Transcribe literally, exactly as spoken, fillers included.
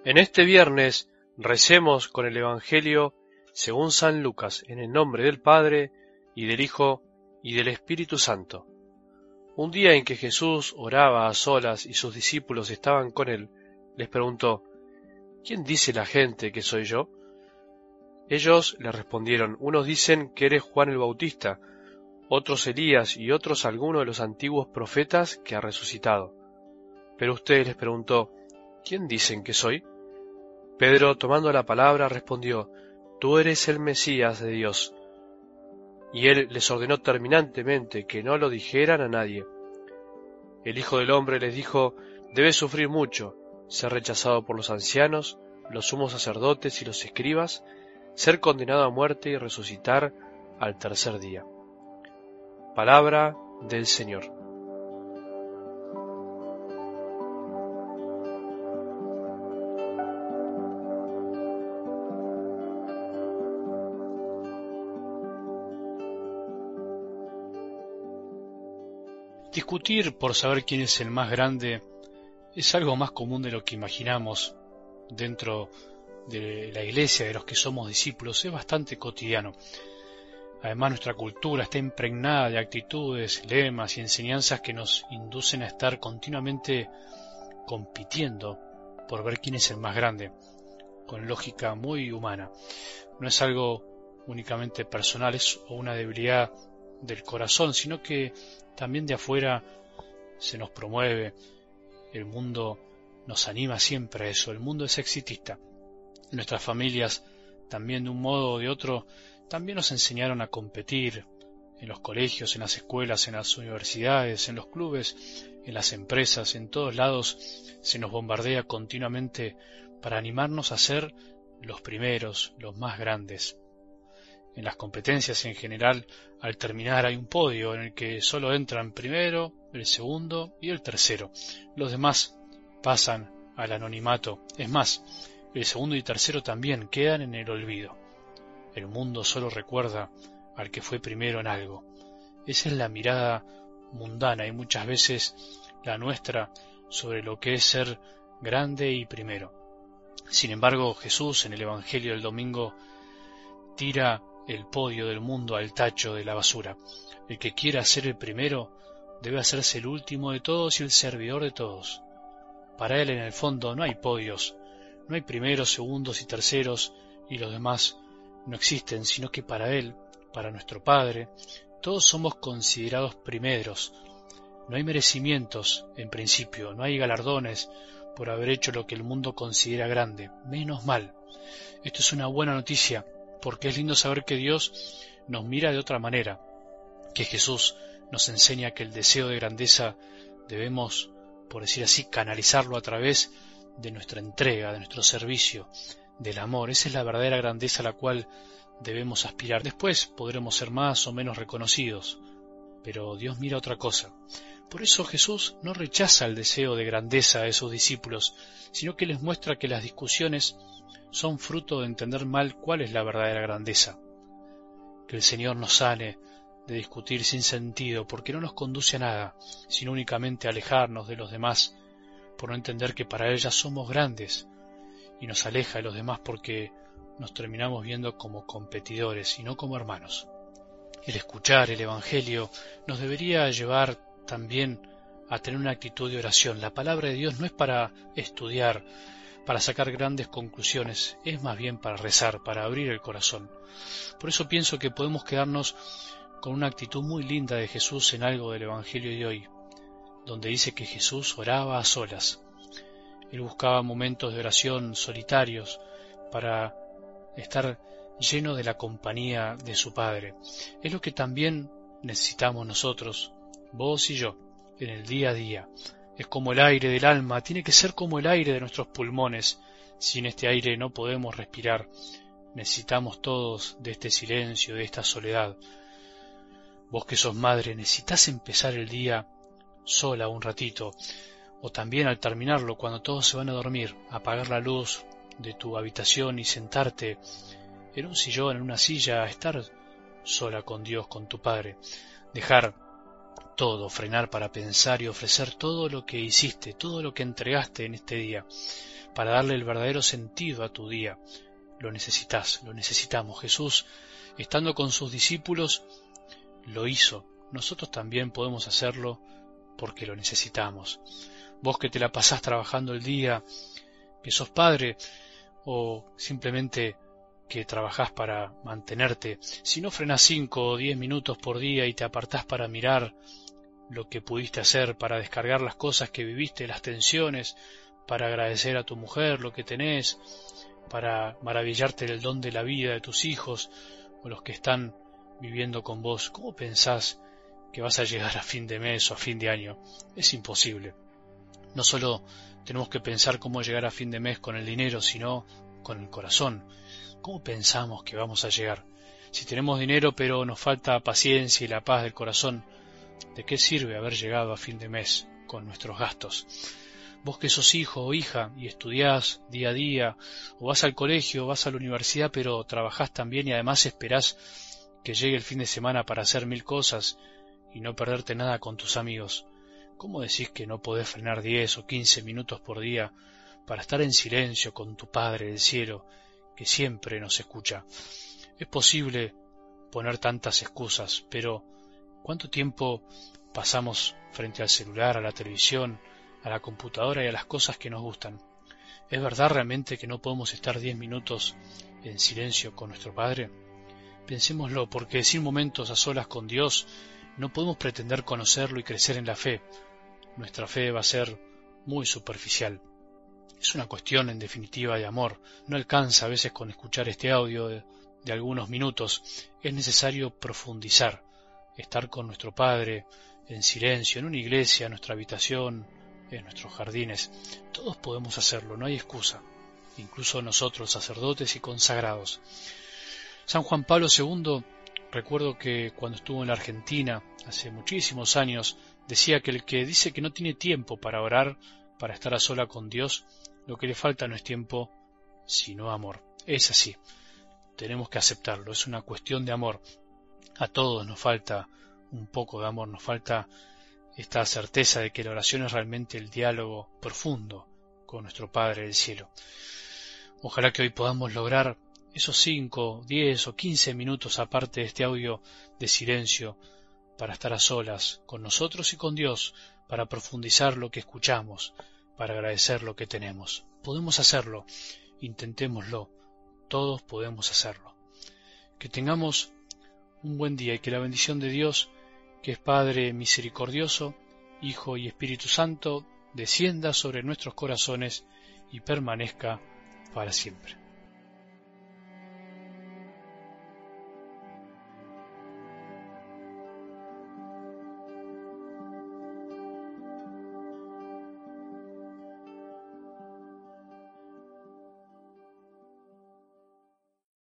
En este viernes recemos con el Evangelio según San Lucas, en el nombre del Padre, y del Hijo, y del Espíritu Santo. Un día en que Jesús oraba a solas y sus discípulos estaban con él, les preguntó: ¿Quién dice la gente que soy yo? Ellos le respondieron: unos dicen que eres Juan el Bautista, otros Elías y otros alguno de los antiguos profetas que ha resucitado. Pero usted les preguntó: ¿quién dicen que soy? Pedro, tomando la palabra, respondió: Tú eres el Mesías de Dios. Y él les ordenó terminantemente que no lo dijeran a nadie. El Hijo del Hombre les dijo: Debe sufrir mucho, ser rechazado por los ancianos, los sumos sacerdotes y los escribas, ser condenado a muerte y resucitar al tercer día. Palabra del Señor. Discutir por saber quién es el más grande es algo más común de lo que imaginamos dentro de la iglesia, de los que somos discípulos. Es bastante cotidiano. Además, nuestra cultura está impregnada de actitudes, lemas y enseñanzas que nos inducen a estar continuamente compitiendo por ver quién es el más grande, con lógica muy humana. No es algo únicamente personal, es una debilidad del corazón, sino que también de afuera se nos promueve. El mundo nos anima siempre a eso. El mundo es exitista. Nuestras familias también, de un modo o de otro, también nos enseñaron a competir en los colegios, en las escuelas, en las universidades, en los clubes, en las empresas. En todos lados se nos bombardea continuamente para animarnos a ser los primeros, los más grandes. En las competencias en general, al terminar hay un podio en el que solo entran primero, el segundo y el tercero. Los demás pasan al anonimato. Es más, el segundo y tercero también quedan en el olvido. El mundo solo recuerda al que fue primero en algo. Esa es la mirada mundana y muchas veces la nuestra sobre lo que es ser grande y primero. Sin embargo, Jesús en el Evangelio del domingo tira el podio del mundo al tacho de la basura. El que quiera ser el primero debe hacerse el último de todos y el servidor de todos. Para él, en el fondo, no hay podios, no hay primeros, segundos y terceros, y los demás no existen, sino que para él, para nuestro Padre, todos somos considerados primeros. No hay merecimientos, en principio, no hay galardones por haber hecho lo que el mundo considera grande. Menos mal. Esto es una buena noticia, porque es lindo saber que Dios nos mira de otra manera, que Jesús nos enseña que el deseo de grandeza debemos, por decir así, canalizarlo a través de nuestra entrega, de nuestro servicio, del amor. Esa es la verdadera grandeza a la cual debemos aspirar. Después podremos ser más o menos reconocidos, pero Dios mira otra cosa. Por eso Jesús no rechaza el deseo de grandeza de sus discípulos, sino que les muestra que las discusiones son fruto de entender mal cuál es la verdadera grandeza. Que el Señor nos sane de discutir sin sentido, porque no nos conduce a nada, sino únicamente a alejarnos de los demás, por no entender que para Él ya somos grandes, y nos aleja de los demás porque nos terminamos viendo como competidores y no como hermanos. El escuchar el Evangelio nos debería llevar también a tener una actitud de oración. La palabra de Dios no es para estudiar, para sacar grandes conclusiones, es más bien para rezar, para abrir el corazón. Por eso pienso que podemos quedarnos con una actitud muy linda de Jesús en algo del Evangelio de hoy, donde dice que Jesús oraba a solas. Él buscaba momentos de oración solitarios para estar lleno de la compañía de su Padre. Es lo que también necesitamos nosotros, vos y yo, en el día a día. Es como el aire del alma, tiene que ser como el aire de nuestros pulmones. Sin este aire no podemos respirar. Necesitamos todos de este silencio, de esta soledad. Vos que sos madre, necesitas empezar el día sola un ratito, o también al terminarlo, cuando todos se van a dormir, apagar la luz de tu habitación y sentarte en un sillón, en una silla, a estar sola con Dios, con tu Padre. Dejar todo, frenar para pensar y ofrecer todo lo que hiciste, todo lo que entregaste en este día, para darle el verdadero sentido a tu día. Lo necesitas, lo necesitamos. Jesús, estando con sus discípulos, lo hizo. Nosotros también podemos hacerlo porque lo necesitamos. Vos que te la pasás trabajando el día, que sos padre, o simplemente que trabajás para mantenerte, si no frenás cinco o diez minutos por día y te apartás para mirar lo que pudiste hacer, para descargar las cosas que viviste, las tensiones, para agradecer a tu mujer lo que tenés, para maravillarte del don de la vida de tus hijos o los que están viviendo con vos, ¿cómo pensás que vas a llegar a fin de mes o a fin de año? Es imposible. No solo tenemos que pensar cómo llegar a fin de mes con el dinero, sino con el corazón. ¿Cómo pensamos que vamos a llegar? Si tenemos dinero pero nos falta paciencia y la paz del corazón, ¿de qué sirve haber llegado a fin de mes con nuestros gastos? Vos que sos hijo o hija y estudiás día a día, o vas al colegio, o vas a la universidad, pero trabajás también y además esperás que llegue el fin de semana para hacer mil cosas y no perderte nada con tus amigos, ¿cómo decís que no podés frenar diez o quince minutos por día para estar en silencio con tu Padre del cielo, que siempre nos escucha? Es posible poner tantas excusas, pero ¿cuánto tiempo pasamos frente al celular, a la televisión, a la computadora y a las cosas que nos gustan? ¿Es verdad realmente que no podemos estar diez minutos en silencio con nuestro Padre? Pensémoslo, porque sin momentos a solas con Dios no podemos pretender conocerlo y crecer en la fe. Nuestra fe va a ser muy superficial. Es una cuestión, en definitiva, de amor. No alcanza a veces con escuchar este audio de, de algunos minutos. Es necesario profundizar, estar con nuestro Padre en silencio, en una iglesia, en nuestra habitación, en nuestros jardines. Todos podemos hacerlo, no hay excusa. Incluso nosotros, sacerdotes y consagrados. San Juan Pablo segundo, recuerdo que cuando estuvo en la Argentina, hace muchísimos años, decía que el que dice que no tiene tiempo para orar, para estar a sola con Dios, lo que le falta no es tiempo, sino amor. Es así, tenemos que aceptarlo, es una cuestión de amor. A todos nos falta un poco de amor, nos falta esta certeza de que la oración es realmente el diálogo profundo con nuestro Padre del cielo. Ojalá que hoy podamos lograr esos cinco, diez o quince minutos aparte de este audio de silencio para estar a solas con nosotros y con Dios, para profundizar lo que escuchamos, para agradecer lo que tenemos. Podemos hacerlo, intentémoslo, todos podemos hacerlo. Que tengamos un buen día y que la bendición de Dios, que es Padre misericordioso, Hijo y Espíritu Santo, descienda sobre nuestros corazones y permanezca para siempre.